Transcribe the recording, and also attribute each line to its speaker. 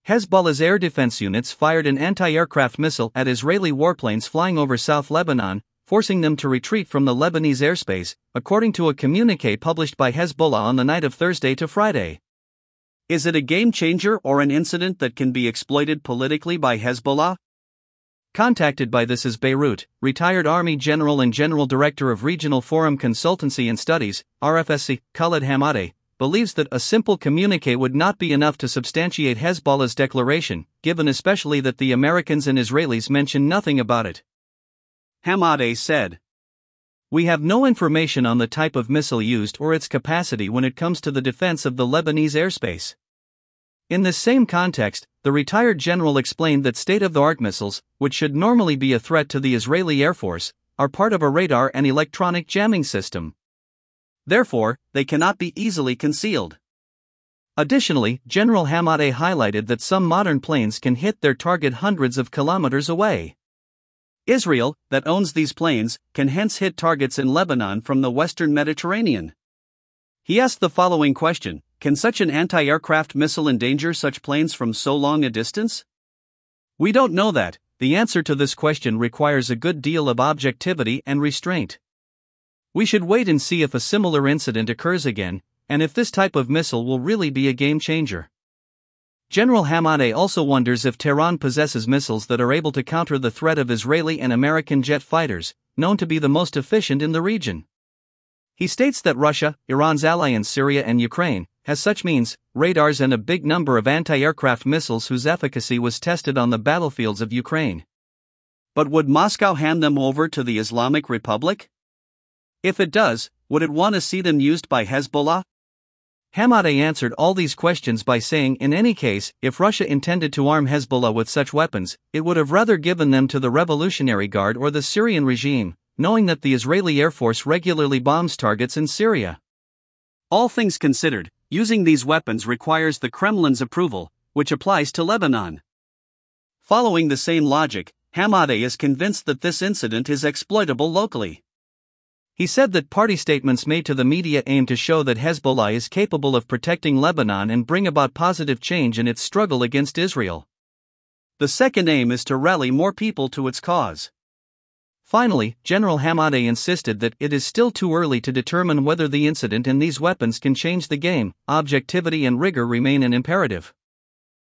Speaker 1: Hezbollah's air defense units fired an anti-aircraft missile at Israeli warplanes flying over South Lebanon, forcing them to retreat from the Lebanese airspace, according to a communiqué published by Hezbollah on the night of Thursday to Friday. Is it a game changer or an incident that can be exploited politically by Hezbollah? Contacted by This Is Beirut, retired Army General and General Director of Regional Forum Consultancy and Studies, RFSC, Khaled Hamadeh, believes that a simple communiqué would not be enough to substantiate Hezbollah's declaration, given especially that the Americans and Israelis mention nothing about it. Hamadeh said, "We have no information on the type of missile used or its capacity when it comes to the defense of the Lebanese airspace." In this same context, the retired general explained that state-of-the-art missiles, which should normally be a threat to the Israeli Air Force, are part of a radar and electronic jamming system. Therefore, they cannot be easily concealed. Additionally, General Hamadeh highlighted that some modern planes can hit their target hundreds of kilometers away. Israel, that owns these planes, can hence hit targets in Lebanon from the western Mediterranean. He asked the following question: can such an anti-aircraft missile endanger such planes from so long a distance? We don't know that. The answer to this question requires a good deal of objectivity and restraint. We should wait and see if a similar incident occurs again, and if this type of missile will really be a game changer. General Hamadeh also wonders if Tehran possesses missiles that are able to counter the threat of Israeli and American jet fighters, known to be the most efficient in the region. He states that Russia, Iran's ally in Syria and Ukraine, has such means, radars and a big number of anti-aircraft missiles whose efficacy was tested on the battlefields of Ukraine. But would Moscow hand them over to the Islamic Republic? If it does, would it want to see them used by Hezbollah? Hamadeh answered all these questions by saying in any case, if Russia intended to arm Hezbollah with such weapons, it would have rather given them to the Revolutionary Guard or the Syrian regime, knowing that the Israeli Air Force regularly bombs targets in Syria. All things considered, using these weapons requires the Kremlin's approval, which applies to Lebanon. Following the same logic, Hamadeh is convinced that this incident is exploitable locally. He said that party statements made to the media aim to show that Hezbollah is capable of protecting Lebanon and bring about positive change in its struggle against Israel. The second aim is to rally more people to its cause. Finally, General Hamadeh insisted that it is still too early to determine whether the incident and these weapons can change the game. Objectivity and rigor remain an imperative.